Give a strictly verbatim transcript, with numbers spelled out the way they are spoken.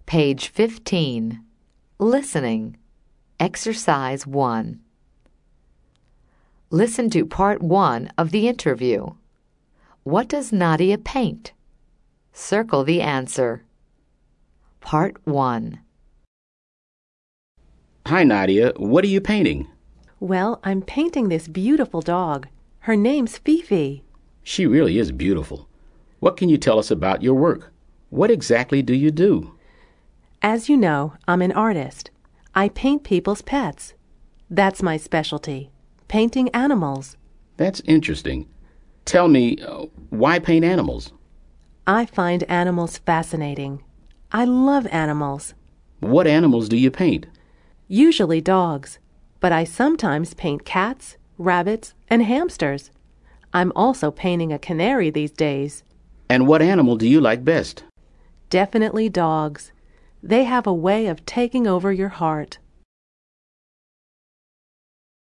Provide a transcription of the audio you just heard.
Page fifteen. Listening. Exercise one. Listen to part one of the interview. What does Nadia paint? Circle the answer. Part one. Hi, Nadia. What are you painting? Well, I'm painting this beautiful dog. Her name's Fifi. She really is beautiful. What can you tell us about your work? What exactly do you do? As you know, I'm an artist. I paint people's pets. That's my specialty, painting animals. That's interesting. Tell me, uh, why paint animals? I find animals fascinating. I love animals. What animals do you paint? Usually dogs, but I sometimes paint cats, rabbits, and hamsters. I'm also painting a canary these days. And what animal do you like best? Definitely dogs. They have a way of taking over your heart.